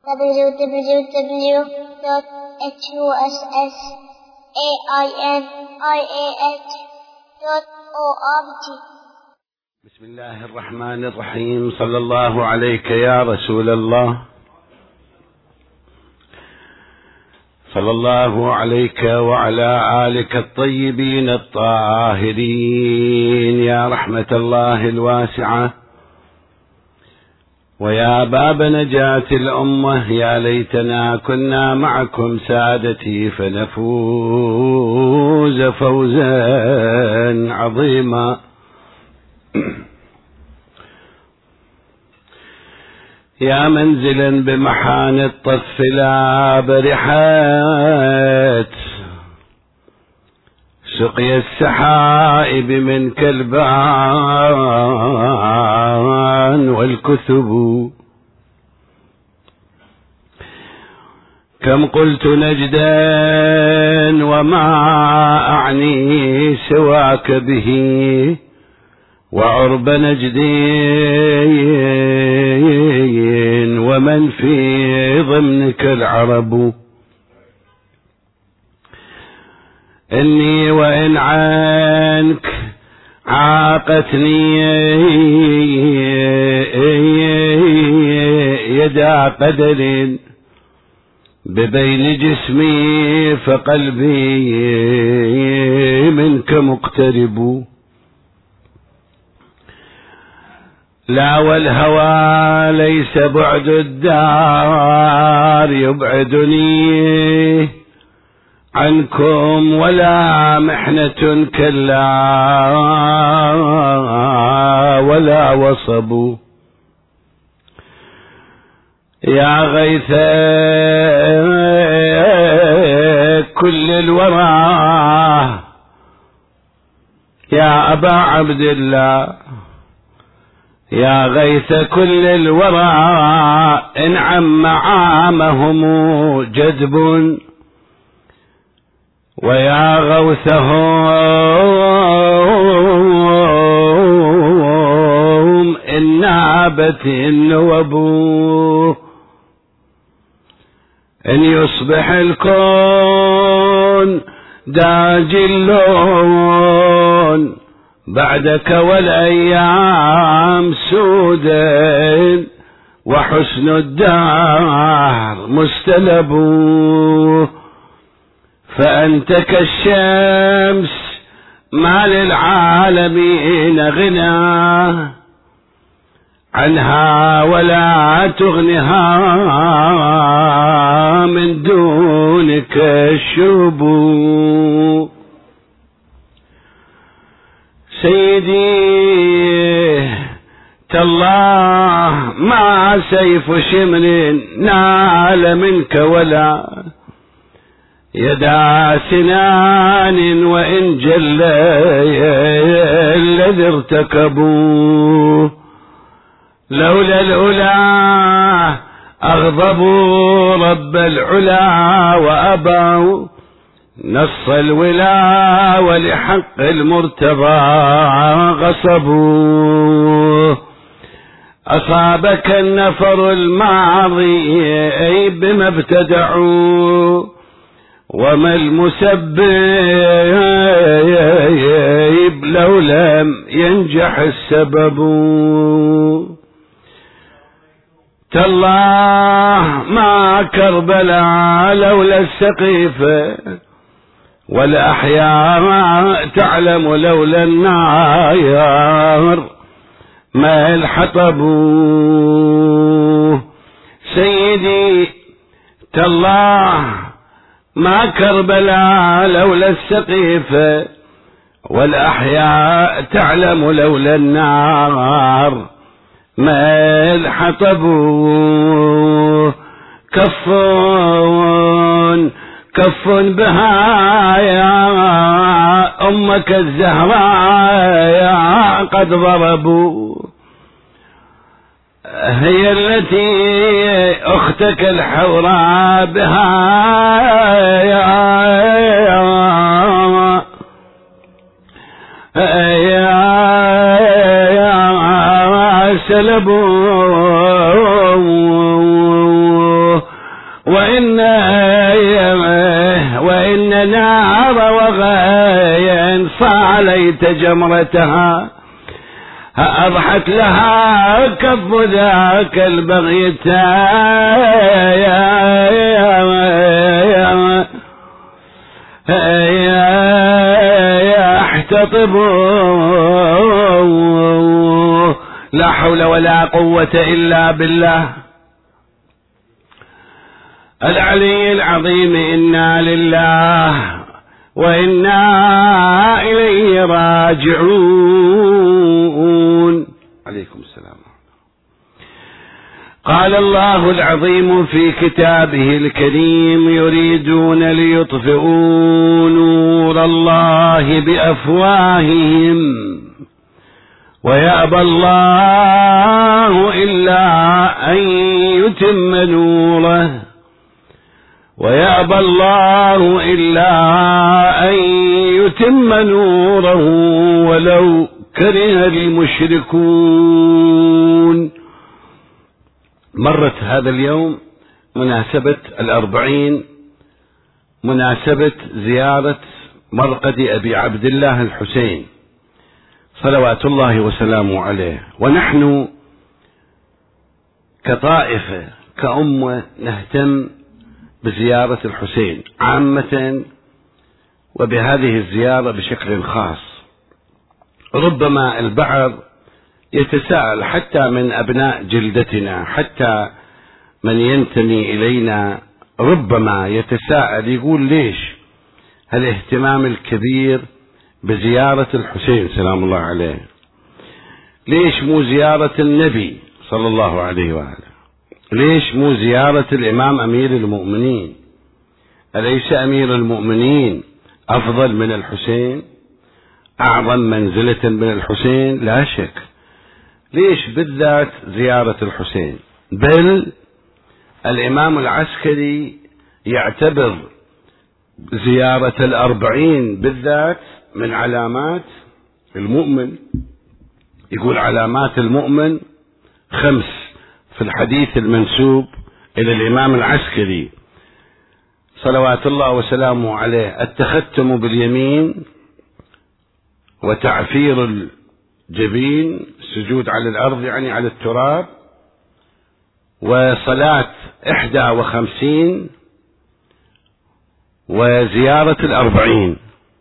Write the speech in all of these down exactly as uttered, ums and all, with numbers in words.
w w w dot h u s s a i n i a h dot org. بسم الله الرحمن الرحيم. صلى الله عليك يا رسول الله، صلى الله عليك وعلى آلك الطيبين الطاهرين يا رحمة الله الواسعة ويا باب نجاة الأمة. يا ليتنا كنا معكم سادتي فنفوز فوزا عظيما. يا منزلا بمحان الطف لا برحات، سقي السحائب منك البان والكثب. كم قلت نجدا وما أعني سواك به، وعرب نجد ومن في ضمنك العرب. إني وإن عنك عاقتني يدا قدر ببين جسمي، فقلبي منك مقترب. لا والهوى ليس بعد الدار يبعدني عنكم، ولا محنة كلا ولا وصب. يا غيث كل الورى يا أبا عبد الله، يا غيث كل الورى إن عم عامهم جدب، ويا غوثهم إن نابت النوب. إن يصبح الكون داجلون بعدك والأيام سودا، وحسن الدار مستلب. فأنت كالشمس ما للعالمين غنى عنها، ولا تغنها من دونك الشرب. سيدي تالله ما سيف شمر نال منك، ولا يدا سنان وإن جل الذي ارتكبوا. لولا الأولى أغضبوا رب العلا، وأبوا نص الولا ولحق المرتضى غصبوا. أصابك النفر الماضي بما ابتدعوا، وما المسبب لو لم ينجح السبب. تالله ما كربلاء لولا السقيفة، والأحياء تعلم لولا النار ما الحطب. سيدي تالله ما كربلاء لولا السقيفة، والأحياء تعلم لولا النار ما الحطب. كف كف بها يا أمك الزهراء قد ضربوا، هي التي أختك الحوراء بها يا سلبوا. وإن وإن نار وغايا صاليت جمرتها أضحت لها كف ذاك البغي يحتطب لا حول ولا قوة إلا بالله العلي العظيم. إنا لله وإنا إليه راجعون. عليكم السلام. قال الله العظيم في كتابه الكريم يريدون ليطفئوا نور الله بأفواههم ويأبى الله إلا أن يتم نوره ويأبى الله إلا أن يتم نوره ولو كره المشركون. مرت هذا اليوم مناسبة الأربعين، مناسبة زيارة مرقد أبي عبد الله الحسين صلوات الله وسلامه عليه، ونحن كطائفة كأمة نهتم بزيارة الحسين عامة وبهذه الزيارة بشكل خاص. ربما البعض يتساءل حتى من أبناء جلدتنا، حتى من ينتمي إلينا ربما يتساءل يقول ليش هالاهتمام الكبير بزيارة الحسين سلام الله عليه؟ ليش مو زيارة النبي صلى الله عليه وآله؟ ليش مو زيارة الإمام أمير المؤمنين؟ أليس أمير المؤمنين أفضل من الحسين؟ أعظم منزلة من الحسين؟ لا شك. ليش بالذات زيارة الحسين؟ بل الإمام العسكري يعتبر زيارة الأربعين بالذات من علامات المؤمن. يقول علامات المؤمن خمس في الحديث المنسوب إلى الإمام العسكري صلوات الله وسلامه عليه: التختم باليمين، وتعفير الجبين، السجود على الأرض يعني على التراب، وصلاة إحدى وخمسين، وزيارة الأربعين.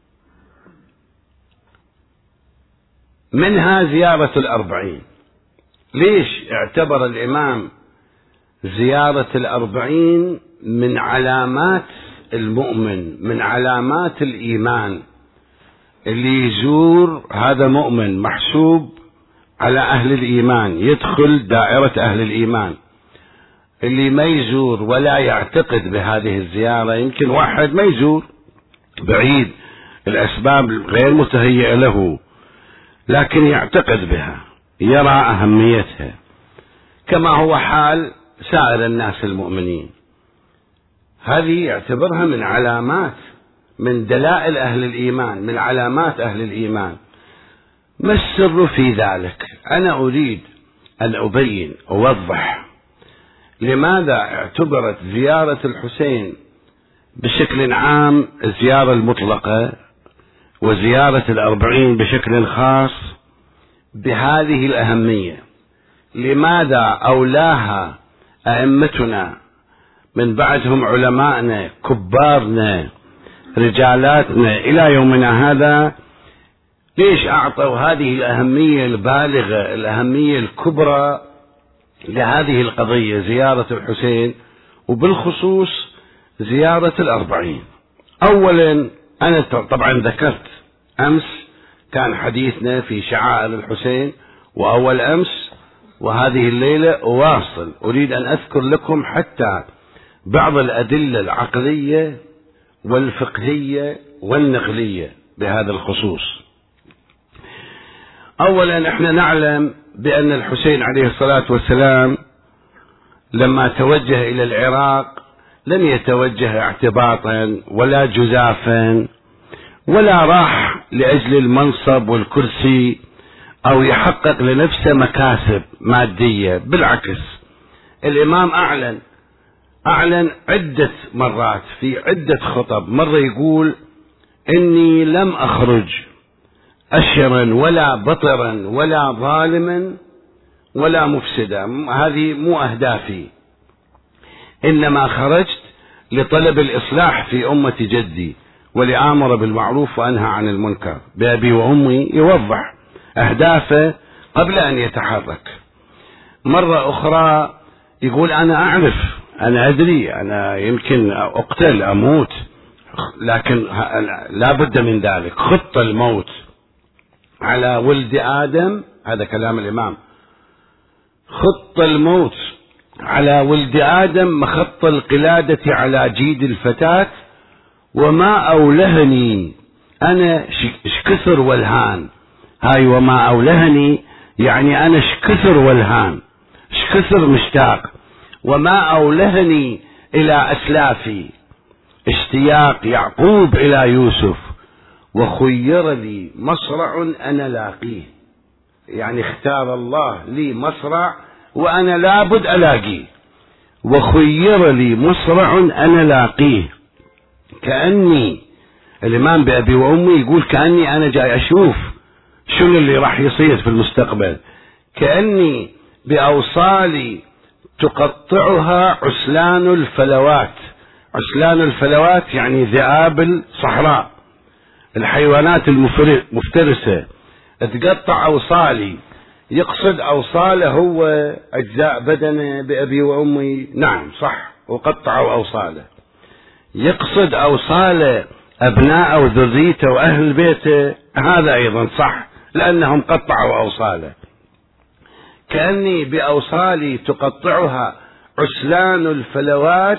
منها زيارة الأربعين. ليش اعتبر الإمام زيارة الأربعين من علامات المؤمن، من علامات الإيمان؟ اللي يزور هذا مؤمن، محسوب على أهل الإيمان، يدخل دائرة أهل الإيمان. اللي ما يزور ولا يعتقد بهذه الزيارة، يمكن واحد ما يزور بعيد، الأسباب غير متهيئة له، لكن يعتقد بها، يرى أهميتها، كما هو حال سائر الناس المؤمنين. هذه يعتبرها من علامات، من دلائل أهل الإيمان، من علامات أهل الإيمان. ما السر في ذلك؟ أنا أريد أن أبين أوضح لماذا اعتبرت زيارة الحسين بشكل عام الزيارة المطلقة، وزيارة الأربعين بشكل خاص بهذه الأهمية. لماذا أولاها أئمتنا من بعدهم، علماءنا كبارنا رجالاتنا إلى يومنا هذا؟ ليش أعطوا هذه الأهمية البالغة، الأهمية الكبرى لهذه القضية، زيارة الحسين، وبالخصوص زيارة الأربعين؟ أولا، أنا طبعا ذكرت أمس كان حديثنا في شعائر الحسين، وأول أمس وهذه الليلة أواصل. أريد أن أذكر لكم حتى بعض الأدلة العقلية والفقهية والنقلية بهذا الخصوص. أولا، احنا نعلم بأن الحسين عليه الصلاة والسلام لما توجه إلى العراق لم يتوجه اعتباطا ولا جزافا، ولا راح لأجل المنصب والكرسي أو يحقق لنفسه مكاسب مادية. بالعكس، الإمام أعلن أعلن عدة مرات في عدة خطب. مرة يقول إني لم أخرج أشرا ولا بطرا ولا ظالما ولا مفسدا، هذه مو أهدافي، إنما خرجت لطلب الإصلاح في أمة جدي ولآمر بالمعروف وأنهى عن المنكر. بأبي وأمي يوضح أهدافه قبل أن يتحرك. مرة أخرى يقول أنا أعرف، أنا أدري، أنا يمكن أقتل أموت، لكن لا بد من ذلك. خط الموت على ولد آدم، هذا كلام الإمام، خط الموت على ولد آدم مخط القلادة على جيد الفتاة، وما أولهني أنا شكثر والهان. هاي وما أولهني يعني أنا شكثر والهان، شكثر مشتاق. وما أولهني إلى أسلافي اشتياق يعقوب إلى يوسف، وخير لي مصرع أنا لاقيه. يعني اختار الله لي مصرع وأنا لابد ألاقيه. وخير لي مصرع أنا لاقيه، كأني الإمام بأبي وأمي يقول كأني أنا جاي أشوف شنو اللي راح يصير في المستقبل، كأني بأوصالي تقطعها عسلان الفلوات. عسلان الفلوات يعني ذئاب الصحراء، الحيوانات المفترسة تقطع أوصالي. يقصد أوصاله هو أجزاء بدنه بأبي وأمي، نعم صح، وقطعوا أوصاله. يقصد أوصاله أبناءه وذريته وأهل بيته، هذا أيضا صح، لأنهم قطعوا أوصاله. كأني بأوصالي تقطعها عسلان الفلوات،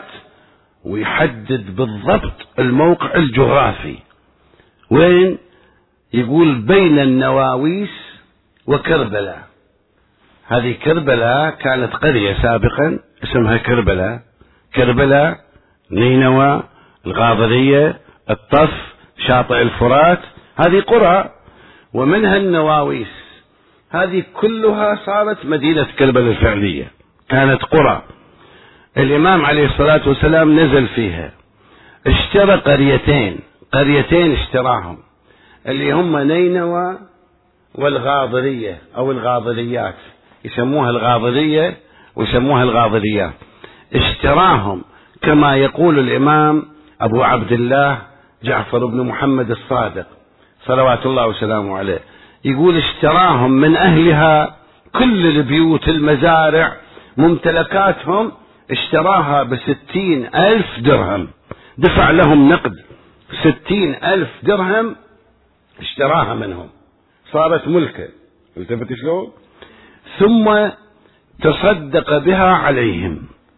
ويحدد بالضبط الموقع الجغرافي وين. يقول بين النواويس وكربلاء. هذه كربلاء كانت قرية سابقا اسمها كربلاء. كربلاء، نينوى، الغاضرية، الطف، شاطئ الفرات، هذه قرى، ومنها النواويس. هذه كلها صارت مدينة كربلاء الفعلية، كانت قرى. الإمام عليه الصلاة والسلام نزل فيها، اشترى قريتين، قريتين اشتراهم اللي هم نينوى والغاضرية أو الغاضريات، يسموها الغاضرية ويسموها الغاضريات. اشتراهم كما يقول الإمام أبو عبد الله جعفر بن محمد الصادق صلوات الله وسلامه عليه، يقول اشتراهم من أهلها كل البيوت، المزارع، ممتلكاتهم، اشتراها بستين ألف درهم، دفع لهم نقد ستين ألف درهم، اشتراها منهم، صارت ملكه. التفت شلون؟ ثم تصدق بها عليهم،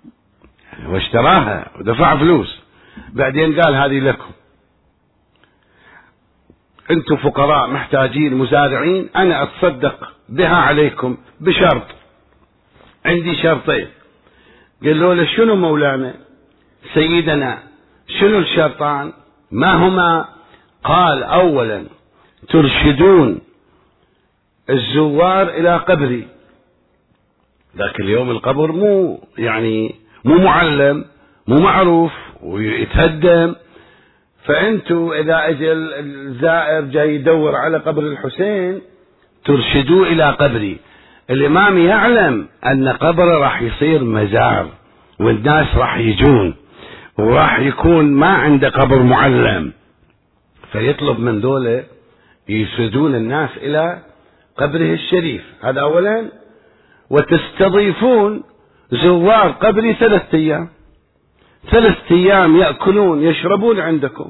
واشتراها ودفع فلوس، بعدين قال هذه لكم، انتم فقراء محتاجين مزارعين، انا اتصدق بها عليكم بشرط، عندي شرطين. قالوا له شنو مولانا سيدنا، شنو الشرطان؟ ما هما؟ قال اولا ترشدون الزوار الى قبري. ذاك اليوم القبر مو يعني مو معلم، مو معروف، ويتهدم، فانتوا اذا اجى الزائر جاي يدور على قبر الحسين ترشدوه الى قبري. الامام يعلم ان قبره راح يصير مزار، والناس راح يجون، وراح يكون ما عنده قبر معلم، فيطلب من دولة يرشدون الناس الى قبره الشريف. هذا اولا. وتستضيفون زوار قبري ثلاثة ايام، ثلاثة ايام يأكلون يشربون عندكم.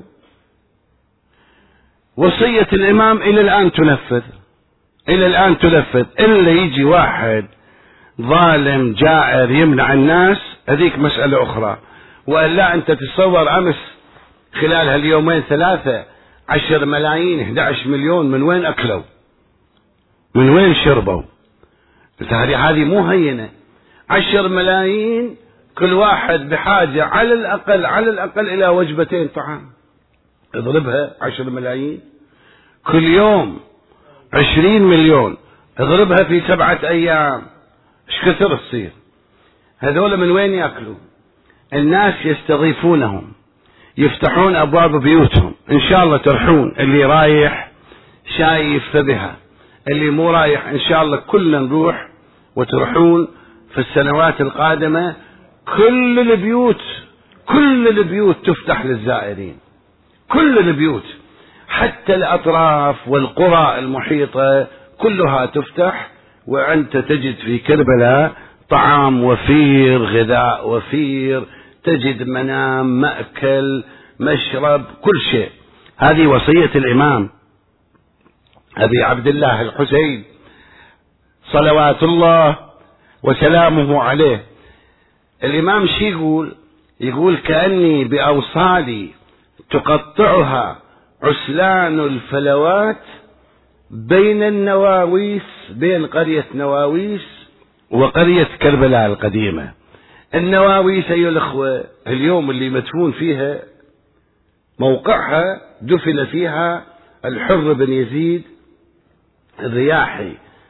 وصية الامام الى الان تنفذ، الى الان تنفذ، الا يجي واحد ظالم جائر يمنع الناس، هذيك مسألة اخرى. والا انت تتصور امس خلال هاليومين ثلاثة عشر ملايين احد عشر مليون من وين اكلوا، من وين شربوا؟ هذه مو هينة. عشر ملايين كل واحد بحاجة على الأقل على الأقل إلى وجبتين طعام، اضربها عشر ملايين كل يوم عشرين مليون، اضربها في سبعة أيام، ايش كثر تصير؟ هذول من وين يأكلوا؟ الناس يستضيفونهم، يفتحون أبواب بيوتهم، إن شاء الله ترحون، اللي رايح شايف فبها، اللي مو رايح إن شاء الله كلنا نروح وتروحون في السنوات القادمة. كل البيوت كل البيوت تفتح للزائرين، كل البيوت حتى الأطراف والقرى المحيطة كلها تفتح، وأنت تجد في كربلاء طعام وفير، غذاء وفير، تجد منام، مأكل، مشرب، كل شيء. هذه وصية الإمام أبي عبد الله الحسين صلوات الله وسلامه عليه. الإمام شي يقول؟ يقول كأني بأوصالي تقطعها عسلان الفلوات بين النواويس، بين قرية نواويس وقرية كربلاء القديمة. النواويس أيها الأخوة اليوم اللي مدفون فيها، موقعها دفن فيها الحر بن يزيد الرياحي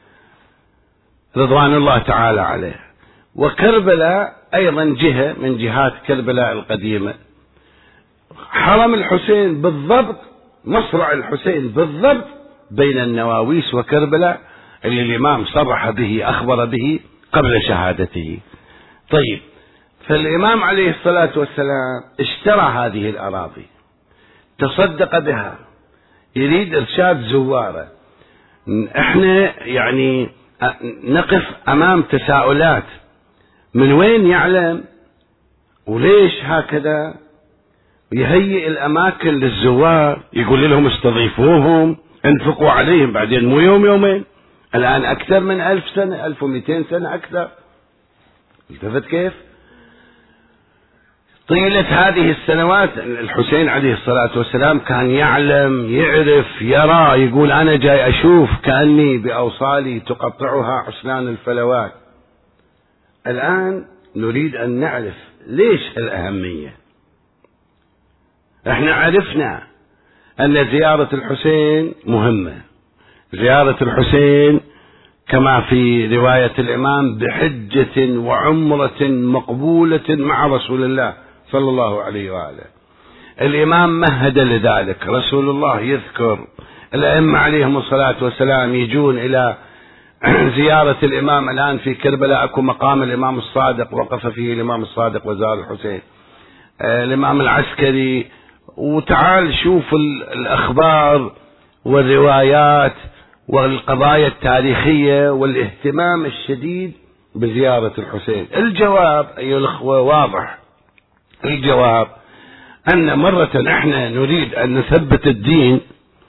رضوان الله تعالى عليه. وكربلاء أيضا جهة من جهات كربلاء القديمة. حرم الحسين بالضبط، مصرع الحسين بالضبط بين النواويس وكربلاء، اللي الإمام صرح به، أخبر به قبل شهادته. طيب، فالإمام عليه الصلاة والسلام اشترى هذه الأراضي، تصدق بها، يريد إرشاد زواره. احنا يعني نقف أمام تساؤلات، من وين يعلم وليش هكذا يهيئ الأماكن للزوار؟ يقول لهم استضيفوهم، انفقوا عليهم، بعدين مو يوم يومين، الآن أكثر من ألف سنة، ألف ومئتين سنة أكثر. التفت كيف؟ طيلة هذه السنوات الحسين عليه الصلاة والسلام كان يعلم، يعرف، يرى، يقول أنا جاي أشوف كأني بأوصالي تقطعها عسلان الفلوات. الآن نريد أن نعرف ليش الأهمية. احنا عرفنا أن زيارة الحسين مهمة، زيارة الحسين كما في رواية الإمام بحجة وعمرة مقبولة مع رسول الله صلى الله عليه وآله. الإمام مهد لذلك، رسول الله يذكر، الأئمة عليهم الصلاة والسلام يجون إلى زيارة الإمام. الآن في كربلاء أكو مقام الإمام الصادق، وقف فيه الإمام الصادق وزار الحسين، الإمام العسكري. وتعال شوف الأخبار والروايات والقضايا التاريخية والاهتمام الشديد بزيارة الحسين. الجواب أيها الأخوة واضح، الجواب أن مرة احنا نريد أن نثبت الدين،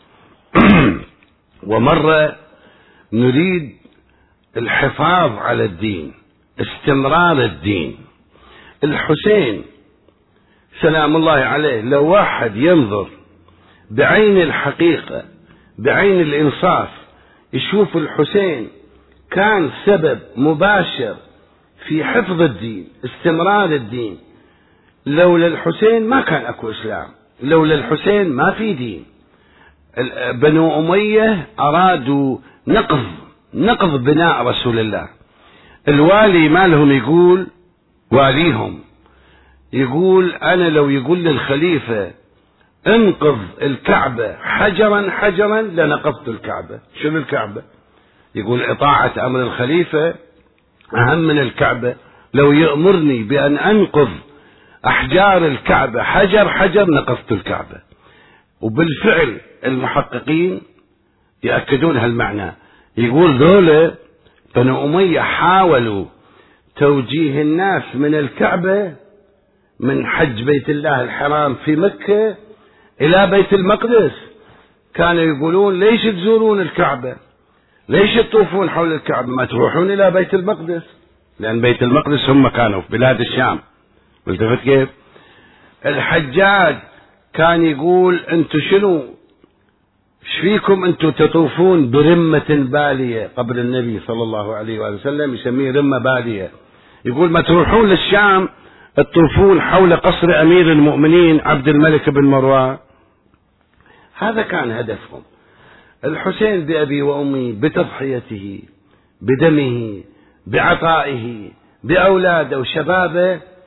ومرة نريد الحفاظ على الدين، استمرار الدين. الحسين سلام الله عليه لو واحد ينظر بعين الحقيقة، بعين الإنصاف، يشوف الحسين كان سبب مباشر في حفظ الدين، استمرار الدين. لولا الحسين ما كان أكو إسلام، لولا الحسين ما في دين. بنو أمية أرادوا نقض نقض بناء رسول الله. الوالي مالهم يقول، واليهم يقول أنا لو يقول للخليفة انقض الكعبة حجرا حجرا لنقضت الكعبة. شنو الكعبة؟ يقول إطاعة أمر الخليفة أهم من الكعبة. لو يأمرني بأن أنقض أحجار الكعبة حجر حجر نقضت الكعبة. وبالفعل المحققين يأكدون هالمعنى. يقول ذولا بنو أمية حاولوا توجيه الناس من الكعبة، من حج بيت الله الحرام في مكة إلى بيت المقدس. كانوا يقولون ليش تزورون الكعبة، ليش تطوفون حول الكعبة، ما تروحون إلى بيت المقدس، لأن بيت المقدس هم كانوا في بلاد الشام. والتفت كيف؟ الحجاج كان يقول أنتم شنو ايش فيكم أنتم تطوفون برمة بالية؟ قبل النبي صلى الله عليه وآله وسلم يسميه رمة بالية. يقول ما تروحون للشام تطوفون حول قصر أمير المؤمنين عبد الملك بن مروان. هذا كان هدفهم. الحسين بأبي وأمي، بتضحيته، بدمه، بعطائه، بأولاده وشبابه،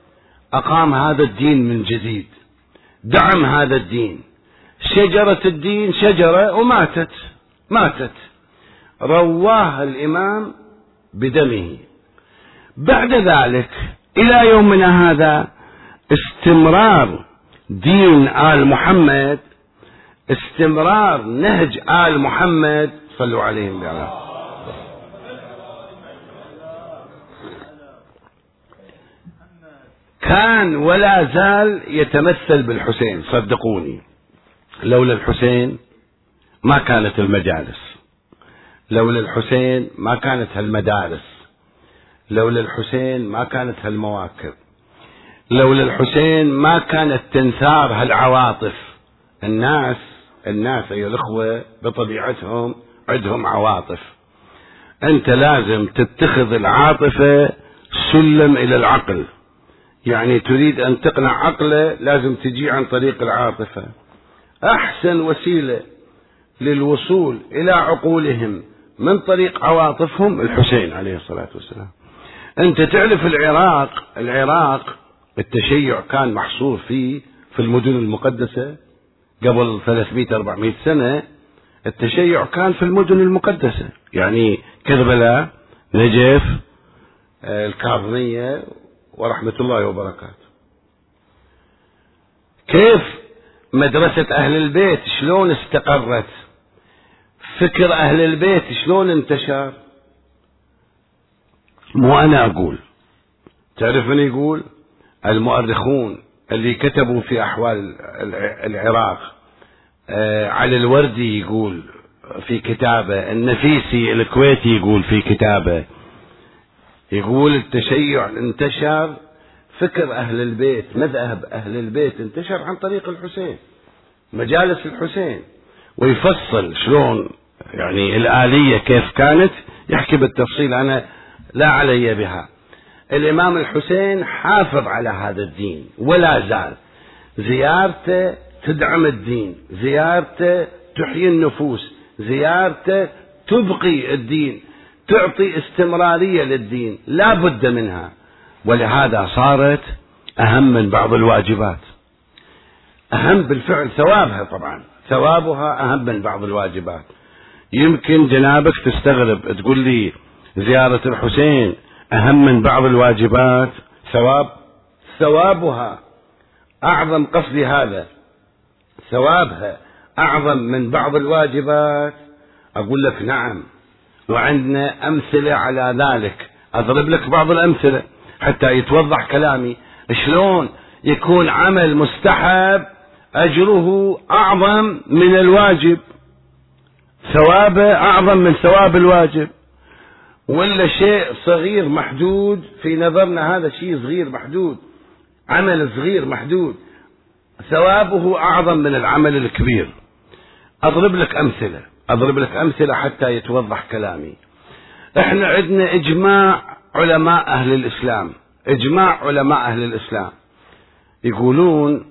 أقام هذا الدين من جديد، دعم هذا الدين. شجرة الدين شجرة وماتت ماتت رواها الإمام بدمه. بعد ذلك إلى يومنا هذا استمرار دين آل محمد، استمرار نهج آل محمد، صلوا عليهم بالله، كان ولا زال يتمثل بالحسين. صدقوني، لولا الحسين ما كانت المجالس، لولا الحسين ما كانت هالمدارس، لولا الحسين ما كانت هالمواكب، لولا الحسين ما كانت تنثار هالعواطف. الناس الناس أيها الأخوة بطبيعتهم عندهم عواطف. أنت لازم تتخذ العاطفة سلم إلى العقل، يعني تريد أن تقنع عقله لازم تجي عن طريق العاطفة. أحسن وسيلة للوصول إلى عقولهم من طريق عواطفهم الحسين عليه الصلاة والسلام. أنت تعرف العراق، العراق التشيع كان محصور فيه في المدن المقدسة قبل ثلاثمئة أربعمئة سنة. التشيع كان في المدن المقدسة، يعني كربلاء، نجف، الكاظمية، ورحمة الله وبركاته. كيف مدرسة أهل البيت شلون استقرت؟ فكر أهل البيت شلون انتشر؟ مو أنا أقول، تعرف من يقول؟ المؤرخون اللي كتبوا في أحوال العراق. آه علي الوردي يقول في كتابه، النفيسي الكويتي يقول في كتابه، يقول التشيع انتشر، فكر أهل البيت، مذهب أهل البيت انتشر عن طريق الحسين، مجالس الحسين. ويفصل شلون يعني الآلية كيف كانت، يحكي بالتفصيل، أنا لا علي بها. الإمام الحسين حافظ على هذا الدين ولا زال، زيارته تدعم الدين، زيارته تحيي النفوس، زيارته تبقي الدين، تعطي استمرارية للدين، لا بد منها. ولهذا صارت أهم من بعض الواجبات، أهم بالفعل، ثوابها طبعا ثوابها أهم من بعض الواجبات. يمكن جنابك تستغرب تقول لي زيارة الحسين أهم من بعض الواجبات، ثواب ثوابها أعظم، قصدي هذا ثوابها أعظم من بعض الواجبات. أقول لك نعم، وعندنا أمثلة على ذلك. أضرب لك بعض الأمثلة حتى يتوضح كلامي. شلون يكون عمل مستحب أجره أعظم من الواجب، ثوابه أعظم من ثواب الواجب، ولا شيء صغير محدود في نظرنا، هذا شيء صغير محدود، عمل صغير محدود، ثوابه أعظم من العمل الكبير. أضرب لك أمثلة أضرب لك أمثلة حتى يتوضح كلامي. احنا عندنا إجماع علماء أهل الإسلام، إجماع علماء أهل الإسلام يقولون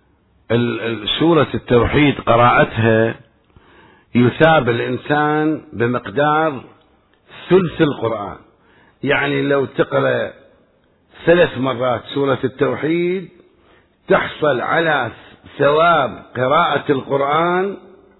سورة التوحيد قراءتها يثاب الإنسان بمقدار ثلث القرآن. يعني لو تقرأ ثلاث مرات سورة التوحيد تحصل على ثواب قراءة القرآن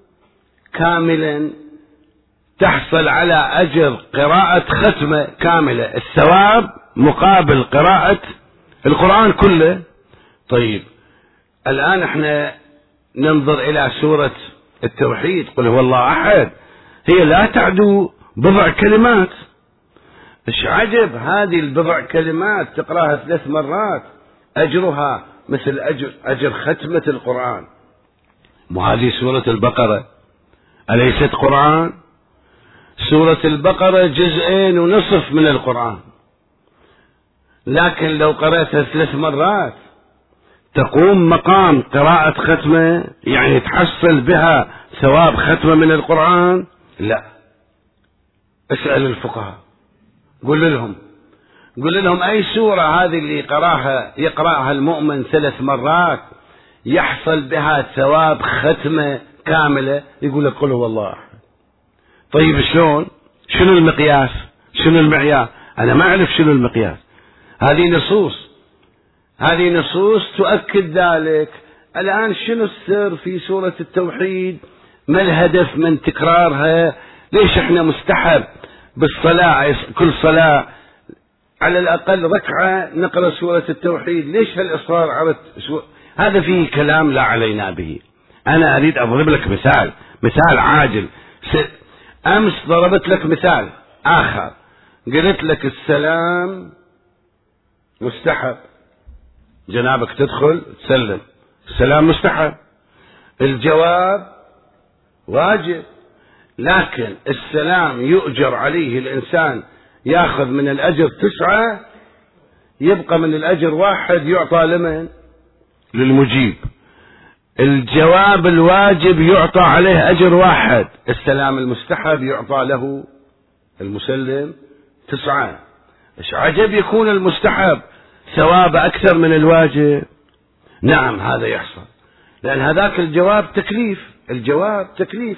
كاملا، تحصل على أجر قراءة ختمة كاملة، الثواب مقابل قراءة القرآن كله. طيب الآن احنا ننظر إلى سورة التوحيد، قل هو الله أحد، هي لا تعدو بضع كلمات. ايش عجب هذه البضع كلمات تقراها ثلاث مرات أجرها مثل أجر, أجر ختمة القرآن. وهذه سورة البقرة أليست قرآن؟ سورة البقرة جزئين ونصف من القرآن، لكن لو قرأتها ثلاث مرات تقوم مقام قراءة ختمة، يعني تحصل بها ثواب ختمة من القرآن؟ لا. اسأل الفقهاء، قل لهم قل لهم أي سورة هذه اللي يقراها يقرأها المؤمن ثلاث مرات يحصل بها ثواب ختمة كاملة؟ يقول لك قل هو الله أحد. طيب شلون؟ شنو المقياس؟ شنو المعيار؟ أنا ما أعرف شنو المقياس. هذه نصوص هذه نصوص تؤكد ذلك. الآن شنو السر في سورة التوحيد؟ ما الهدف من تكرارها؟ ليش احنا مستحب بالصلاة كل صلاة على الأقل ركعة نقرأ سورة التوحيد؟ ليش هالإصرار على سورة؟ هذا فيه كلام لا علينا به. أنا أريد أضرب لك مثال، مثال عاجل. أمس ضربت لك مثال آخر، قلت لك السلام مستحب، جنابك تدخل تسلم، السلام مستحب. الجواب واجب، لكن السلام يؤجر عليه الإنسان، يأخذ من الأجر تسعة، يبقى من الأجر واحد يعطى لمن؟ للمجيب. الجواب الواجب يعطى عليه أجر واحد، السلام المستحب يعطى له المسلم تسعة. إيش عجب يكون المستحب ثواب أكثر من الواجب؟ نعم هذا يحصل، لأن هذاك الجواب تكليف، الجواب تكليف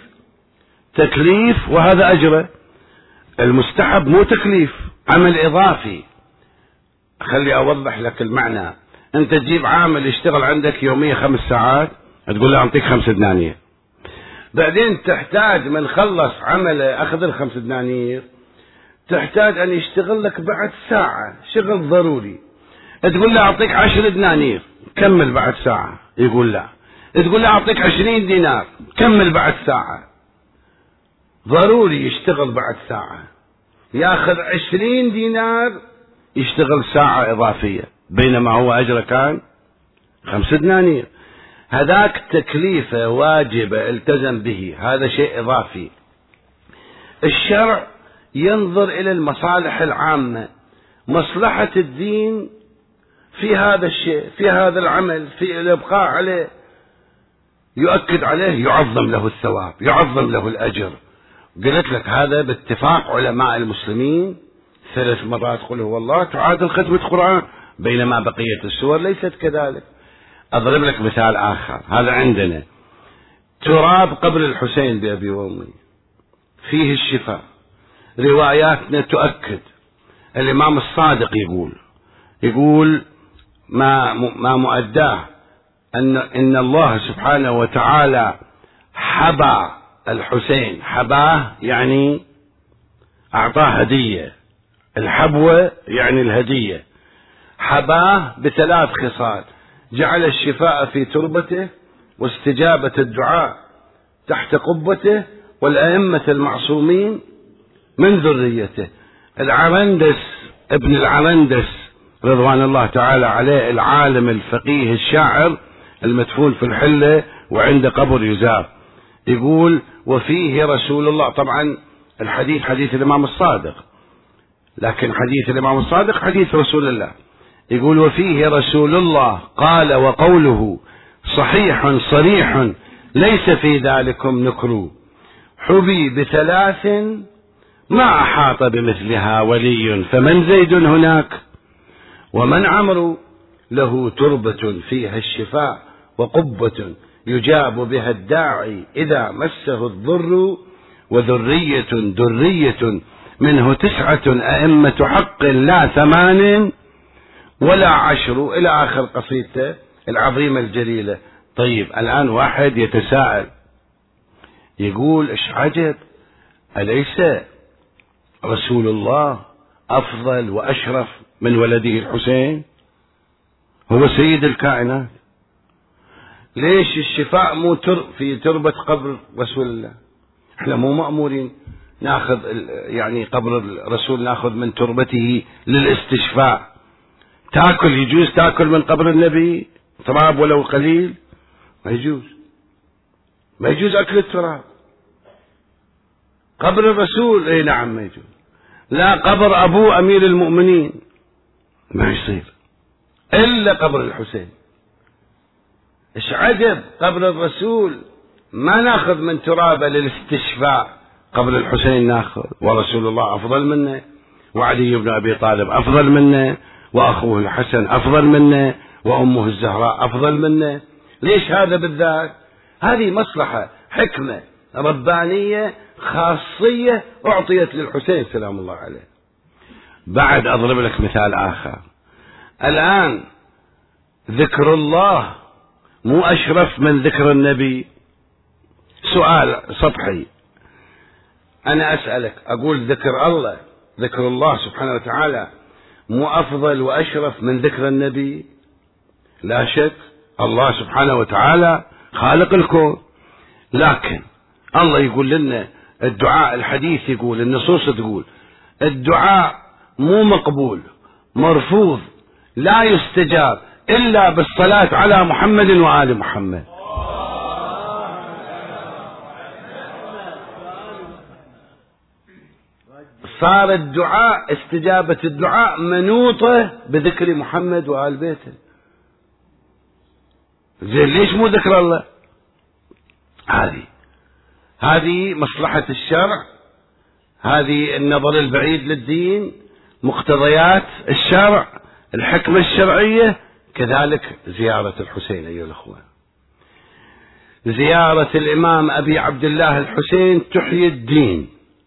تكليف وهذا أجره. المستحب مو تكليف، عمل إضافي. خلي أوضح لك المعنى. أنت تجيب عامل يشتغل عندك يوميا خمس ساعات، تقول له أعطيك خمس دنانير، بعدين تحتاج من خلص عمله أخذ الخمس دنانير، تحتاج أن يشتغل لك بعد ساعة شغل ضروري، تقول له أعطيك عشر دنانير كمل بعد ساعة، يقول لا. تقول له أعطيك عشرين دينار كمل بعد ساعة. ضروري يشتغل بعد ساعة، ياخذ عشرين دينار يشتغل ساعة إضافية، بينما هو أجره كان خمس دنانير. هذاك تكليفه واجبة التزم به، هذا شيء إضافي. الشرع ينظر إلى المصالح العامة، مصلحة الدين في هذا الشيء، في هذا العمل، في الإبقاء عليه، يؤكد عليه، يعظم له الثواب، يعظم له الأجر. قلت لك هذا باتفاق علماء المسلمين، ثلاث مرات قل هو الله تعادل ختمة قرآن، بينما بقية السور ليست كذلك. أضرب لك مثال آخر. هذا عندنا تراب قبر الحسين بأبي وأمي فيه الشفاء، رواياتنا تؤكد. الإمام الصادق يقول يقول ما ما مؤداه أن إن الله سبحانه وتعالى حبى الحسين، حباه يعني أعطاه هدية، الحبوة يعني الهدية، حباه بثلاث خصال: جعل الشفاء في تربته، واستجابة الدعاء تحت قبته، والأئمة المعصومين من ذريته. العرندس ابن العرندس رضوان الله تعالى عليه، العالم الفقيه الشاعر المدفون في الحلة وعند قبر يزار، يقول وفيه رسول الله. طبعا الحديث حديث الإمام الصادق، لكن حديث الإمام الصادق حديث رسول الله. يقول وفيه رسول الله قال وقوله صحيح صريح ليس في ذلكم نكر، حبي بثلاث ما أحاط بمثلها ولي، فمن زيد هناك ومن عمرو، له تربة فيها الشفاء وقبة يجاب بها الداعي إذا مسه الضر، وذرية درية منه تسعة أئمة حق لا ثمان ولا عشر، إلى آخر قصيدته العظيمة الجليلة. طيب الآن واحد يتساءل يقول إيش عجب، أليس رسول الله أفضل وأشرف من ولده الحسين؟ هو سيد الكائنات، ليش الشفاء مو تر في تربة قبر رسول الله؟ احنا مو مأمورين ناخذ يعني قبر الرسول ناخذ من تربته للاستشفاء؟ تاكل يجوز تاكل من قبر النبي تراب ولو قليل؟ ما يجوز، ما يجوز أكل التراب. قبر الرسول اي نعم ما يجوز، لا قبر أبوه أمير المؤمنين ما يصير إلا قبر الحسين. إيش عجب، قبر الرسول ما ناخذ من ترابه للاستشفاء، قبر الحسين ناخذ، ورسول الله أفضل منه، وعلي بن أبي طالب أفضل منه، وأخوه الحسن أفضل منه، وأمه الزهراء أفضل منه. ليش هذا بالذات؟ هذه مصلحة، حكمة ربانية خاصية أعطيت للحسين سلام الله عليه. بعد أضرب لك مثال آخر. الآن ذكر الله مو أشرف من ذكر النبي؟ سؤال سطحي. أنا أسألك أقول ذكر الله ذكر الله سبحانه وتعالى مو أفضل وأشرف من ذكر النبي؟ لا شك الله سبحانه وتعالى خالق الكون، لكن الله يقول لنا الدعاء، الحديث يقول، النصوص تقول الدعاء مو مقبول، مرفوض، لا يستجاب إلا بالصلاة على محمد وآل محمد. صار الدعاء، استجابة الدعاء منوطة بذكر محمد وآل بيته. زين ليش مو ذكر الله؟ هذه هذه مصلحة الشرع، هذه النظر البعيد للدين، مقتضيات الشرع، الحكمة الشرعية. كذلك زيارة الحسين أيها الأخوة، زيارة الإمام أبي عبد الله الحسين تحيي الدين،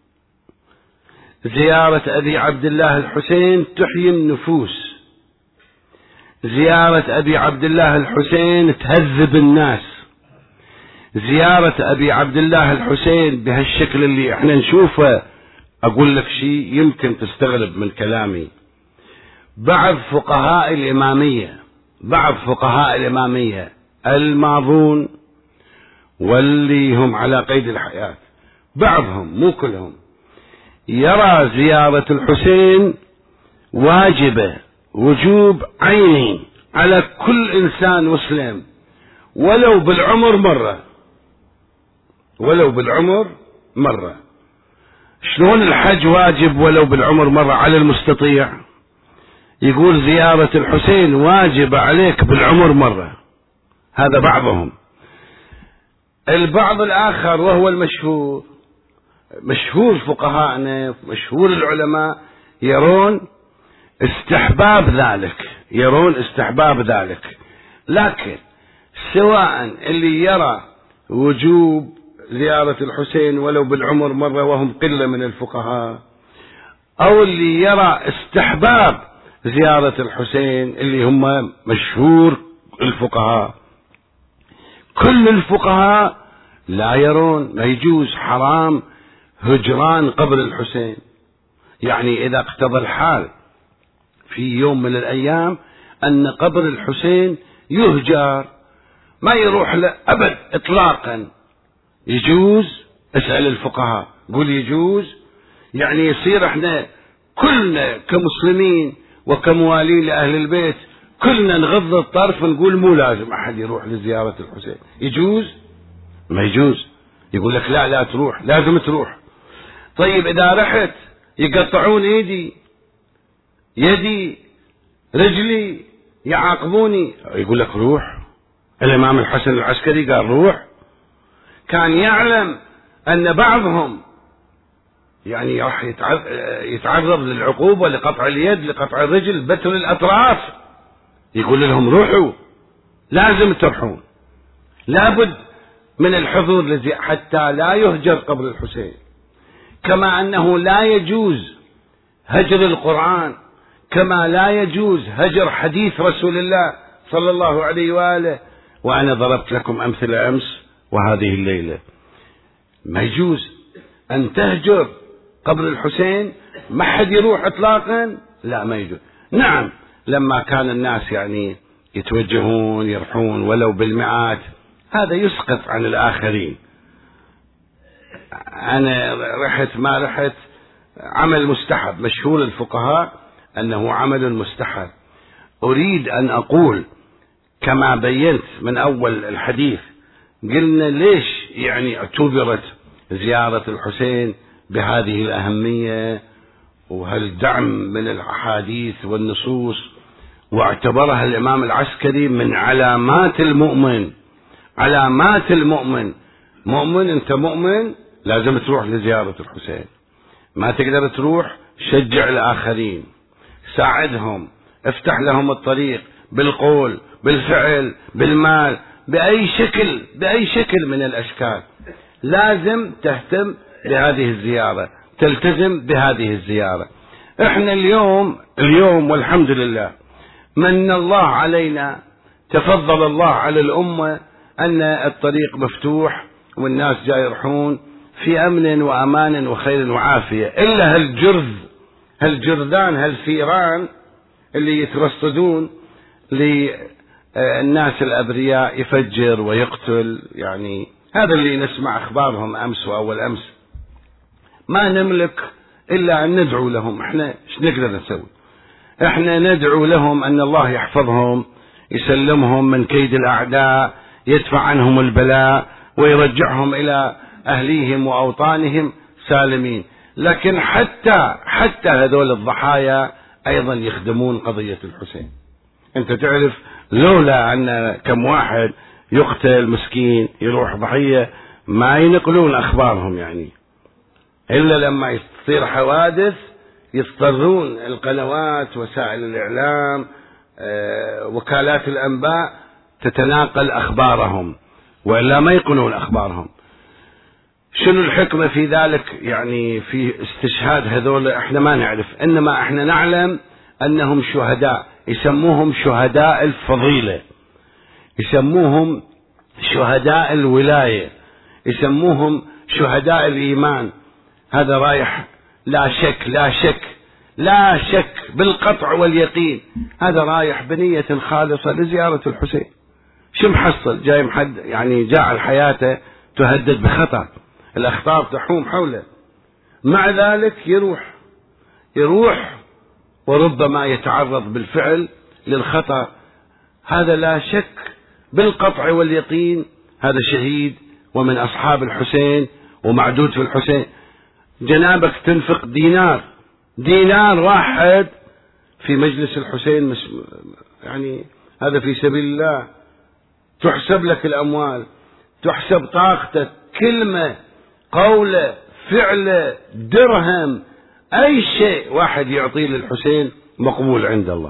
زيارة أبي عبد الله الحسين تحيي النفوس، زيارة أبي عبد الله الحسين تهذب الناس، زيارة أبي عبد الله الحسين بهالشكل اللي احنا نشوفه. أقول لك شيء يمكن تستغرب من كلامي، بعض فقهاء الإمامية بعض فقهاء الإمامية الماضون واللي هم على قيد الحياة، بعضهم مو كلهم، يرى زيارة الحسين واجبة وجوب عيني على كل إنسان مسلم ولو بالعمر مرة، ولو بالعمر مرة. شلون الحج واجب ولو بالعمر مرة على المستطيع؟ يقول زيارة الحسين واجب عليك بالعمر مرة. هذا بعضهم. البعض الآخر وهو المشهور، مشهور فقهاءنا مشهور العلماء، يرون استحباب ذلك، يرون استحباب ذلك. لكن سواء اللي يرى وجوب زيارة الحسين ولو بالعمر مرة وهم قلة من الفقهاء، أو اللي يرى استحباب زيارة الحسين اللي هم مشهور الفقهاء، كل الفقهاء لا يرون ما يجوز، حرام هجران قبر الحسين. يعني إذا اقتضى الحال في يوم من الأيام أن قبر الحسين يهجر، ما يروح له أبد إطلاقا، يجوز. اسأل الفقهاء قول يجوز، يعني يصير احنا كلنا كمسلمين وكموالين لأهل البيت كلنا نغض الطرف ونقول مو لازم أحد يروح لزيارة الحسين. يجوز؟ ما يجوز. يقول لك لا لا تروح، لازم تروح. طيب إذا رحت يقطعون ايدي يدي رجلي يعاقبوني، يقول لك روح. الإمام الحسن العسكري قال روح، كان يعلم أن بعضهم يعني راح يتعرض للعقوبة لقطع اليد لقطع الرجل بتر الأطراف، يقول لهم روحوا، لازم تروحون، لابد من الحضور لزي حتى لا يهجر قبر الحسين. كما أنه لا يجوز هجر القرآن، كما لا يجوز هجر حديث رسول الله صلى الله عليه وآله. وأنا ضربت لكم أمثلة أمس وهذه الليلة. ما يجوز أن تهجر قبر الحسين، ما حد يروح إطلاقا، لا ما يجوز. نعم لما كان الناس يعني يتوجهون يرحون ولو بالمئات، هذا يسقط عن الآخرين. أنا رحت ما رحت عمل مستحب، مشهور الفقهاء أنه عمل مستحب. أريد أن أقول كما بينت من أول الحديث، قلنا ليش يعني اعتبرت زيارة الحسين بهذه الأهمية وهالدعم من الأحاديث والنصوص، واعتبرها الإمام العسكري من علامات المؤمن. علامات المؤمن، مؤمن أنت مؤمن لازم تروح لزيارة الحسين. ما تقدر تروح شجع الآخرين، ساعدهم، افتح لهم الطريق بالقول بالفعل بالمال، بأي شكل بأي شكل من الأشكال. لازم تهتم بهذه الزيارة، تلتزم بهذه الزيارة. احنا اليوم اليوم والحمد لله من الله علينا تفضل الله على الأمة أن الطريق مفتوح والناس جاي يروحون في أمن وأمان وخير وعافية، إلا هالجرذ هالجرذان هالفيران اللي يترصدون للناس الأبرياء يفجر ويقتل. يعني هذا اللي نسمع أخبارهم أمس وأول أمس. ما نملك إلا أن ندعو لهم. إحنا إيش نقدر نسوي؟ إحنا ندعو لهم أن الله يحفظهم، يسلمهم من كيد الأعداء، يدفع عنهم البلاء ويرجعهم إلى أهليهم وأوطانهم سالمين. لكن حتى حتى هذول الضحايا أيضا يخدمون قضية الحسين. أنت تعرف لولا أن كم واحد يقتل مسكين يروح ضحية ما ينقلون أخبارهم، يعني إلا لما تصير حوادث يضطرون القنوات وسائل الإعلام آه، وكالات الأنباء تتناقل أخبارهم، وإلا ما يقولون أخبارهم. شنو الحكمة في ذلك؟ يعني في استشهاد هذول احنا ما نعرف، إنما احنا نعلم أنهم شهداء، يسموهم شهداء الفضيلة، يسموهم شهداء الولاية، يسموهم شهداء الإيمان. هذا رايح لا شك لا شك لا شك بالقطع واليقين، هذا رايح بنية خالصة لزيارة الحسين. شو محصل؟ جاي محد يعني جاعل حياته تهدد بخطر، الأخطار تحوم حوله، مع ذلك يروح يروح وربما يتعرض بالفعل للخطر. هذا لا شك بالقطع واليقين هذا شهيد ومن أصحاب الحسين ومعدود في الحسين. جنابك تنفق دينار دينار واحد في مجلس الحسين، يعني هذا في سبيل الله، تحسب لك الأموال، تحسب طاقتك، كلمة قولة فعلة درهم أي شيء واحد يعطيه للحسين مقبول عند الله.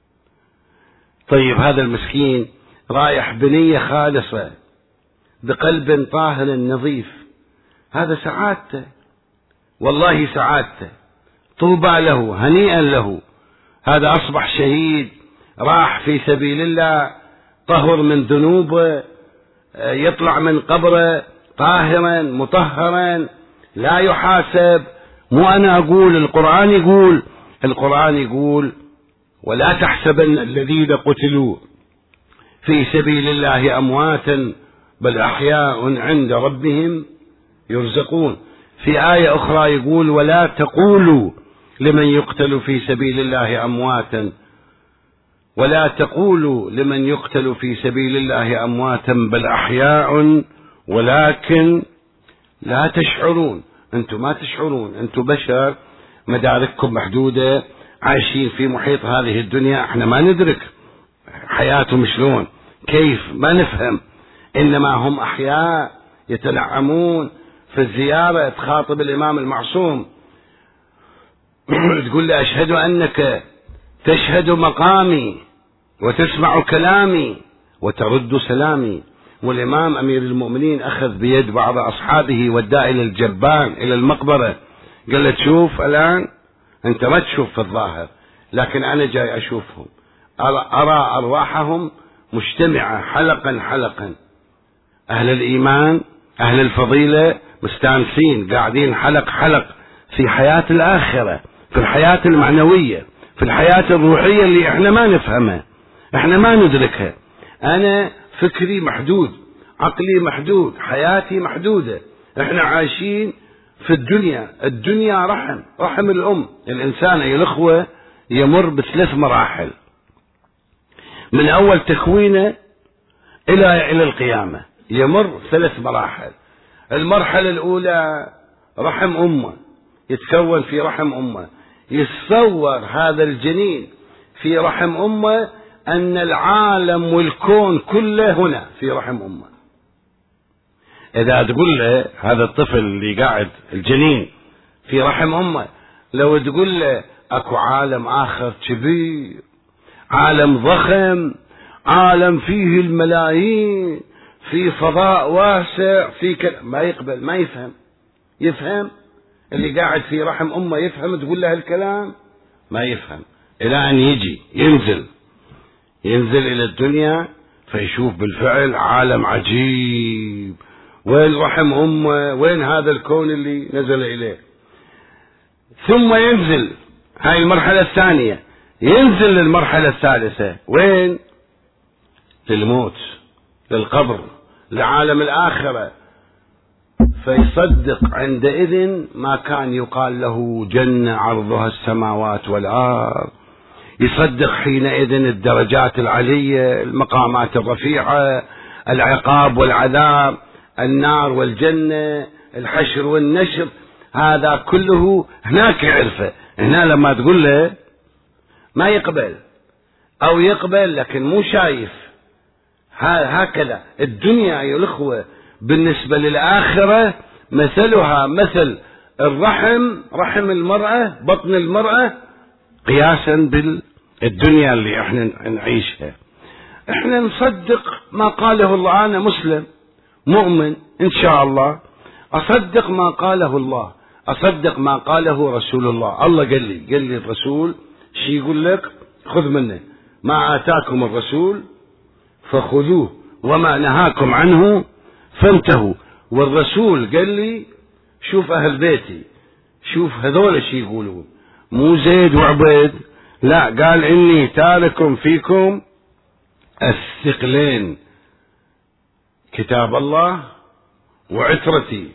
طيب هذا المسكين رايح بنية خالصة بقلب طاهر نظيف، هذا سعادته، والله سعادته، طوبى له، هنيئا له. هذا أصبح شهيد راح في سبيل الله، طهر من ذنوبه، يطلع من قبره طاهرا مطهرا لا يحاسب. مو أنا أقول، القرآن يقول القرآن يقول ولا تحسبن الذين قتلوا في سبيل الله أمواتا بل أحياء عند ربهم يرزقون. في آية أخرى يقول ولا تقولوا لمن يقتل في سبيل الله أمواتا ولا تقولوا لمن يقتل في سبيل الله أمواتا بل أحياء ولكن لا تشعرون. أنتم ما تشعرون، أنتم بشر مدارككم محدودة، عايشين في محيط هذه الدنيا، احنا ما ندرك حياتهم شلون كيف، ما نفهم. إنما هم أحياء يتنعمون في الزيارة. تخاطب الإمام المعصوم تقول له أشهد أنك تشهد مقامي وتسمع كلامي وترد سلامي. والإمام أمير المؤمنين أخذ بيد بعض أصحابه وداه إلى الجبان إلى المقبرة، قال له تشوف الآن أنت ما تشوف في الظاهر، لكن أنا جاي أشوفهم، أرى أرواحهم مجتمعة حلقا حلقا، أهل الإيمان أهل الفضيلة مستانسين قاعدين حلق حلق في حياة الآخرة، في الحياة المعنوية، في الحياة الروحية اللي احنا ما نفهمها، احنا ما ندركها. أنا فكري محدود، عقلي محدود، حياتي محدودة، احنا عايشين في الدنيا. الدنيا رحم رحم الأم. الإنسان يا الأخوة يمر بثلاث مراحل من أول تكوينه إلى إلى القيامة، يمر ثلاث مراحل. المرحلة الأولى رحم أمه، يتكون في رحم أمه، يتصور هذا الجنين في رحم أمه أن العالم والكون كله هنا في رحم أمه. إذا تقول له هذا الطفل اللي قاعد الجنين في رحم أمه، لو تقول له أكو عالم آخر كبير، عالم ضخم، عالم فيه الملايين، في فضاء واسع، في كل... ما يقبل، ما يفهم. يفهم اللي قاعد في رحم أمه يفهم تقول له الكلام؟ ما يفهم، إلى أن يجي ينزل ينزل إلى الدنيا فيشوف بالفعل عالم عجيب، وين رحم أمه، وين هذا الكون اللي نزل إليه. ثم ينزل، هاي المرحلة الثانية، ينزل للمرحلة الثالثة، وين؟ للموت، للقبر، لعالم الآخرة. فيصدق عندئذ ما كان يقال له جنة عرضها السماوات والأرض، يصدق حينئذ الدرجات العلية، المقامات الرفيعة، العقاب والعذاب، النار والجنة، الحشر والنشر، هذا كله هناك يعرفه. هنا لما تقول له ما يقبل، أو يقبل لكن مو شايف. هكذا الدنيا يا الأخوة بالنسبة للآخرة مثلها مثل الرحم، رحم المرأة، بطن المرأة، قياسا بالدنيا اللي احنا نعيشها. احنا نصدق ما قاله الله. أنا مسلم مؤمن إن شاء الله، أصدق ما قاله الله، أصدق ما قاله رسول الله. الله قال لي قال لي الرسول شي يقول لك خذ منه، ما آتاكم الرسول فخذوه وما نهاكم عنه فانتهوا. والرسول قال لي شوف أهل بيتي، شوف هذول شي يقولون، مو زيد وعبيد، لا، قال إني تارك فيكم الثقلين، كتاب الله وعترتي،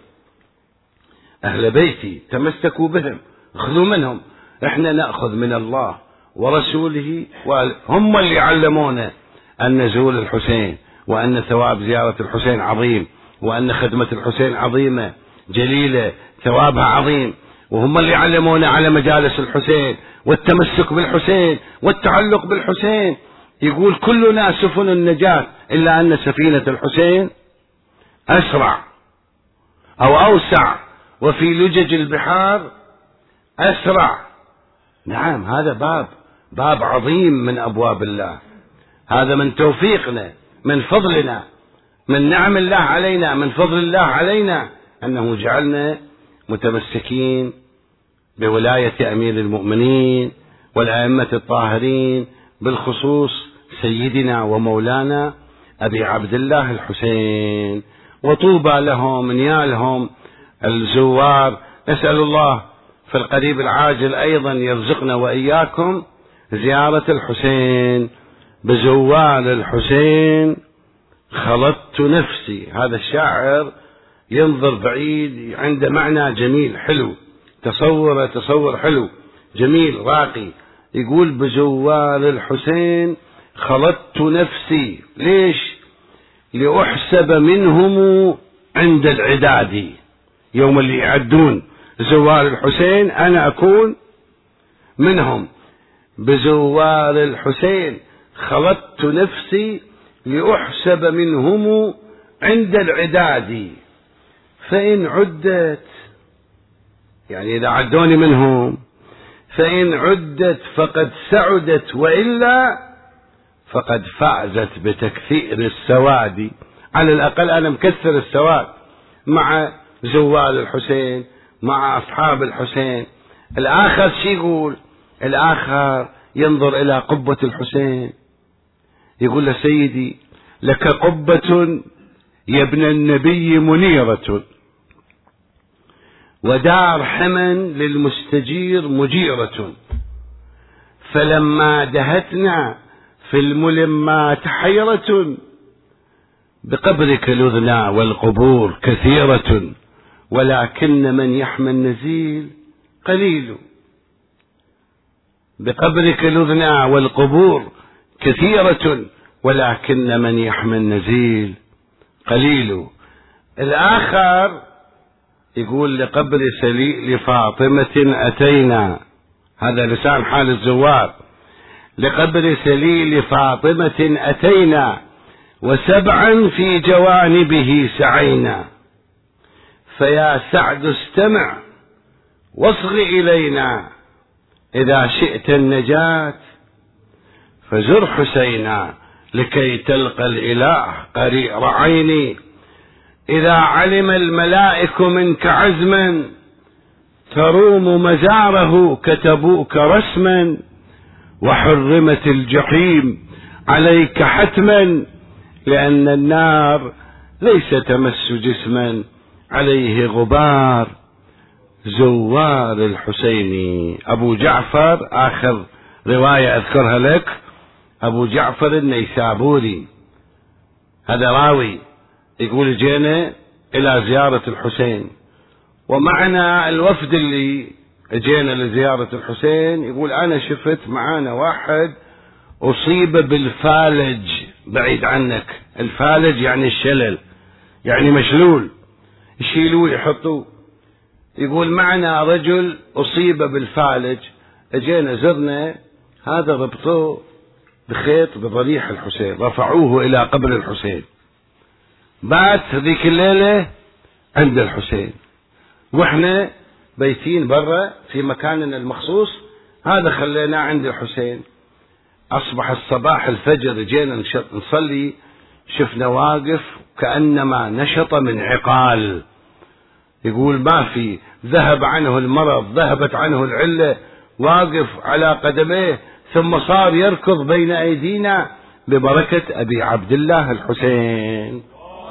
أهل بيتي تمسكوا بهم، خذوا منهم. احنا نأخذ من الله ورسوله، وهم اللي علمونا أن نزول الحسين، وأن ثواب زيارة الحسين عظيم، وأن خدمة الحسين عظيمة جليلة، ثوابها عظيم. وهم اللي علمونا على مجالس الحسين والتمسك بالحسين والتعلق بالحسين. يقول كلنا سفن النجاة إلا أن سفينة الحسين أسرع أو أوسع، وفي لجج البحار أسرع. نعم، هذا باب باب عظيم من أبواب الله، هذا من توفيقنا، من فضلنا، من نعم الله علينا، من فضل الله علينا، أنه جعلنا متمسكين بولاية أمير المؤمنين والأئمة الطاهرين، بالخصوص سيدنا ومولانا أبي عبد الله الحسين. وطوبى لهم، نيالهم الزوار. نسأل الله في القريب العاجل أيضا يرزقنا وإياكم زيارة الحسين. بزوال الحسين خلطت نفسي. هذا الشاعر ينظر بعيد، عنده معنى جميل حلو، تصور تصور حلو جميل راقي. يقول بزوال الحسين خلطت نفسي. ليش؟ لأحسب منهم عند العداد. يوم اللي يعدون زوال الحسين أنا أكون منهم. بزوال الحسين خلطت نفسي لأحسب منهم عند العداد، فإن عدت، يعني إذا عدوني منهم، فإن عدت فقد سعدت، وإلا فقد فازت بتكثير السواد. على الأقل أنا مكثر السواد مع زوال الحسين، مع أصحاب الحسين. الآخر شي يقول؟ الآخر ينظر إلى قبة الحسين، يقول له سيدي لك قبة يا ابن النبي منيرة، ودار حما للمستجير مجيرة، فلما دهتنا في الملمات حيرة، بقبرك لذنا والقبور كثيرة، ولكن من يحمى النزيل قليل. بقبرك لذنا والقبور كثيرة، ولكن من يحمى النزيل قليل. الآخر يقول لقبر سليل لفاطمة أتينا، هذا لسان حال الزوار. لقبر سليل فاطمة أتينا، وسبعا في جوانبه سعينا، فيا سعد استمع واصغ إلينا، إذا شئت النجاة فزر حسينا، لكي تلقى الإله قرير عيني. إذا علم الملائك منك عزما تروم مزاره كتبوك رسما، وحرمت الجحيم عليك حتما، لأن النار ليس تمس جسما عليه غبار. زوار الحسين. أبو جعفر، آخر رواية أذكرها لك، أبو جعفر النيسابوري، هذا راوي، يقول جينا إلى زيارة الحسين، ومعنا الوفد اللي جينا لزيارة الحسين، يقول أنا شفت معانا واحد أصيب بالفالج. بعيد عنك، الفالج يعني الشلل، يعني مشلول، يشيلوه يحطوه. يقول معنا رجل أصيب بالفالج، اجينا زرنا، هذا ربطوه بخيط بضريح الحسين، رفعوه إلى قبر الحسين، بات ذيك الليلة عند الحسين، واحنا بيتين برا في مكاننا المخصوص، هذا خليناه عند الحسين. أصبح الصباح الفجر، جينا نصلي، شفنا واقف كأنما نشط من عقال. يقول ما في، ذهب عنه المرض، ذهبت عنه العلة، واقف على قدميه، ثم صار يركض بين أيدينا ببركة أبي عبد الله الحسين.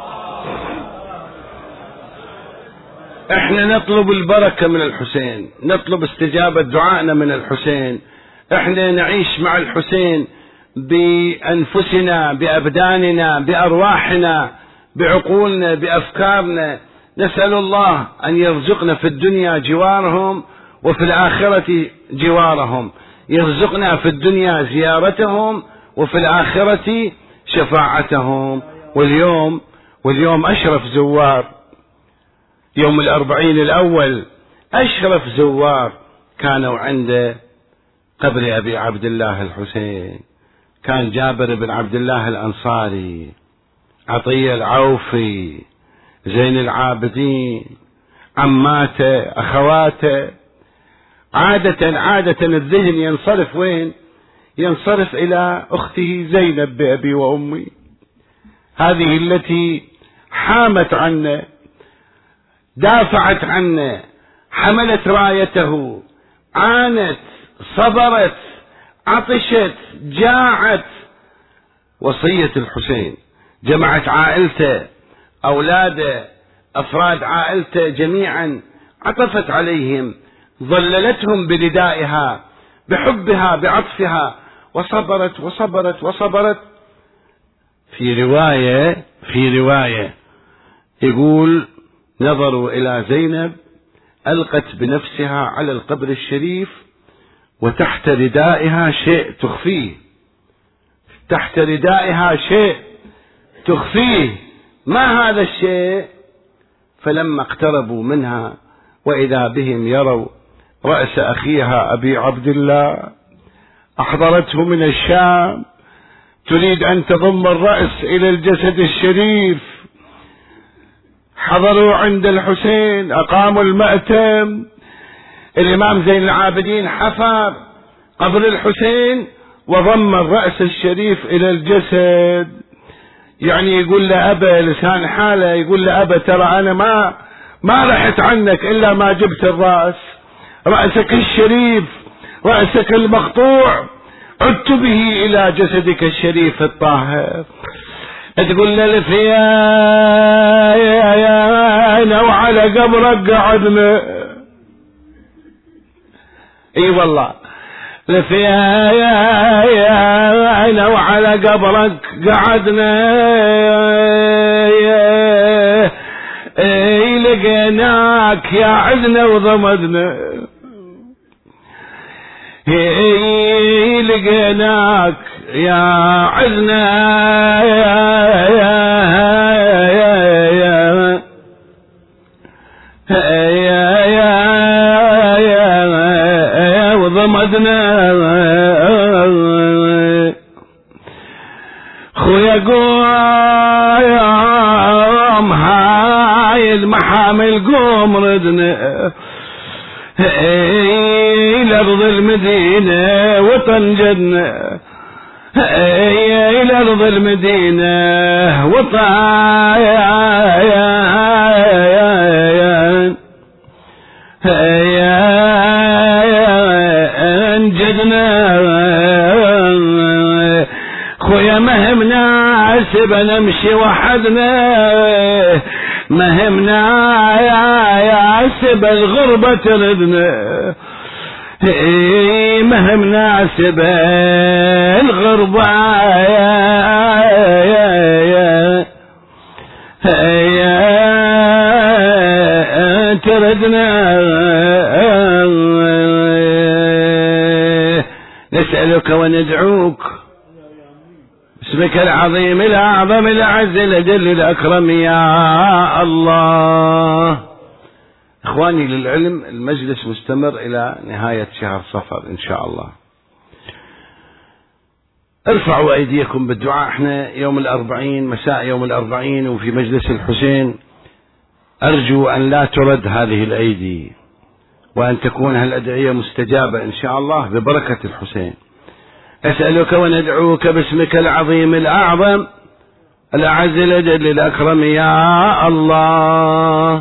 احنا نطلب البركة من الحسين، نطلب استجابة دعائنا من الحسين، احنا نعيش مع الحسين بأنفسنا، بأبداننا، بأرواحنا، بعقولنا، بأفكارنا. نسأل الله أن يرزقنا في الدنيا جوارهم، وفي الآخرة جوارهم، يرزقنا في الدنيا زيارتهم، وفي الآخرة شفاعتهم. واليوم واليوم أشرف زوار، يوم الأربعين الأول، أشرف زوار كانوا عند قبر أبي عبد الله الحسين. كان جابر بن عبد الله الأنصاري، عطية العوفي، زين العابدين، عماته، أخواته. عادة عادة الذهن ينصرف وين؟ ينصرف إلى أخته زينب بأبي وأمي، هذه التي حامت عنا، دافعت عنا، حملت رايته، عانت، صبرت، عطشت، جاعت. وصية الحسين جمعت عائلته، أولاده، أفراد عائلته جميعا، عطفت عليهم، ظللتهم بندائها، بحبها، بعطفها، وصبرت وصبرت وصبرت. في رواية في رواية يقول نظروا إلى زينب ألقت بنفسها على القبر الشريف، وتحت ردائها شيء تخفيه، تحت ردائها شيء تخفيه، ما هذا الشيء؟ فلما اقتربوا منها وإذا بهم يروا رأس أخيها أبي عبد الله، أحضرته من الشام، تريد أن تضم الرأس إلى الجسد الشريف. حضروا عند الحسين، أقاموا المأتم، الإمام زين العابدين حفر قبر الحسين وضم الرأس الشريف إلى الجسد. يعني يقول له أبا، لسان حاله يقول له أبا ترى أنا ما ما رحت عنك إلا ما جبت الرأس، رأسك الشريف، رأسك المقطوع، عدت به إلى جسدك الشريف الطاهر. تقول له لفيانا وعلى قبرك قعدنا، اي والله، لفيانا وعلى قبرك قعدنا، اي لقيناك يا عدنا وضمدنا، اي لقيناك يا عدنا وضمدنا. خويا قوم هاي المحامل قوم ردنا إلى أرض المدينة وطن جدنا، إلى أرض المدينة وطن جدنا. خويا مهم ناس ناسب نمشي وحدنا ما همنا يا ياسب الغربة تردنا ما همنا سب الغربة يا يا يا تردنا نسألك وندعوك باسمك العظيم الأعظم الأعز الأجل الأكرم يا الله. إخواني للعلم، المجلس مستمر إلى نهاية شهر صفر إن شاء الله. ارفعوا أيديكم بالدعاء. احنا يوم الأربعين، مساء يوم الأربعين، وفي مجلس الحسين. أرجو أن لا ترد هذه الأيدي، وأن تكون هالأدعية مستجابة إن شاء الله ببركة الحسين. أسألك وندعوك باسمك العظيم الأعظم الأعز الأجل الأكرم يا الله.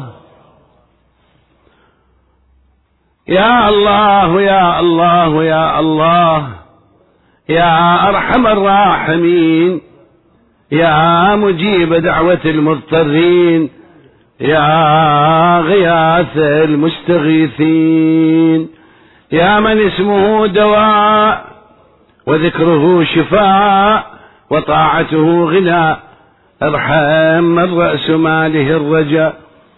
يا الله يا الله يا الله يا أرحم الراحمين، يا مجيب دعوة المضطرين، يا غياث المستغيثين، يا من اسمه دواء وذكره شفاء وطاعته غنى، ارحم من رأس ماله الرجاء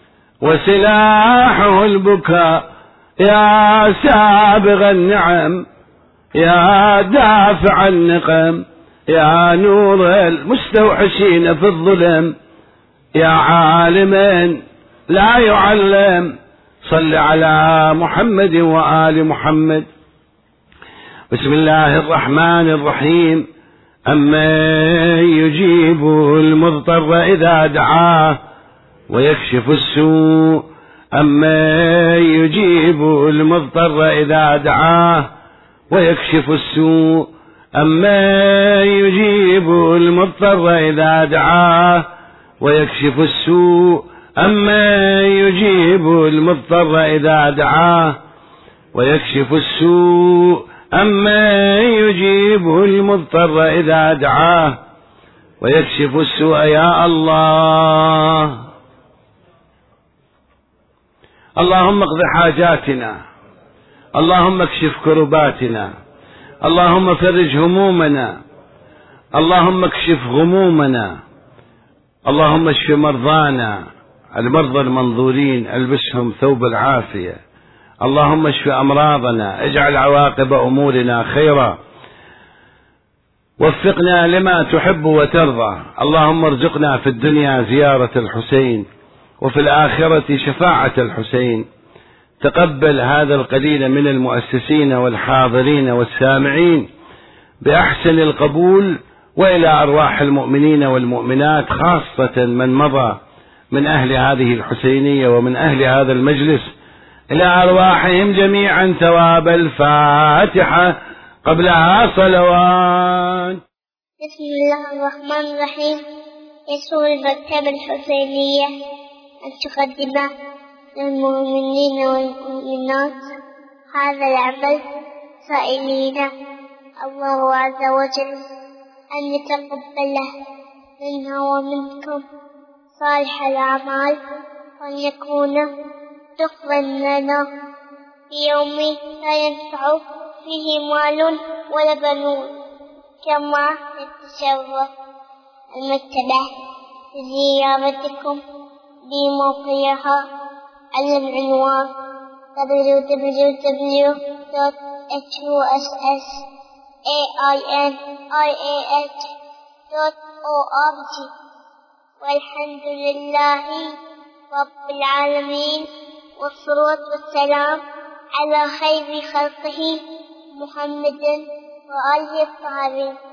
وسلاحه البكاء، يا سابغ النعم، يا دافع النقم، يا نور المستوحشين في الظلم، يا عالما لا يعلم، صل على محمد وآل محمد. بسم الله الرحمن الرحيم. أمن يجيب المضطر إذا دعاه ويكشف السوء، أمن يجيب المضطر إذا دعاه ويكشف السوء، أمن يجيب المضطر إذا دعاه ويكشف السوء، أمن يجيب المضطر إذا دعاه ويكشف السوء، أمن يجيب المضطر إذا دعاه ويكشف السوء يا الله. اللهم اقض حاجاتنا، اللهم اكشف كرباتنا، اللهم فرج همومنا، اللهم اكشف غمومنا، اللهم اشف مرضانا، المرضى المنظورين البسهم ثوب العافية، اللهم اشف أمراضنا، اجعل عواقب أمورنا خيرا، وفقنا لما تحب وترضى. اللهم ارزقنا في الدنيا زيارة الحسين، وفي الآخرة شفاعة الحسين. تقبل هذا القليل من المؤسسين والحاضرين والسامعين بأحسن القبول، وإلى أرواح المؤمنين والمؤمنات، خاصة من مضى من أهل هذه الحسينية ومن أهل هذا المجلس، إلى أرواحهم جميعا ثواب الفاتحة قبلها صلوات. بسم الله الرحمن الرحيم. يسر المكتبة الحسينية أن تقدم للمؤمنين والمؤمنات هذا العمل، سائلين الله عز وجل أن يتقبله منا ومنكم صالح الأعمال، وأن يكون ذكرا لنا في يوم لا ينفع فيه مال ولا بنون. كما نتشرف المكتبة بزيارتكم بموقعها على العنوان دبليو دبليو دبليو دوت إتش يو إس إس إيه آي إن آي إيه إتش دوت أو آر جي. والحمد لله رب العالمين، والصلاة والسلام على خير خلقه محمد وآله الطاهرين.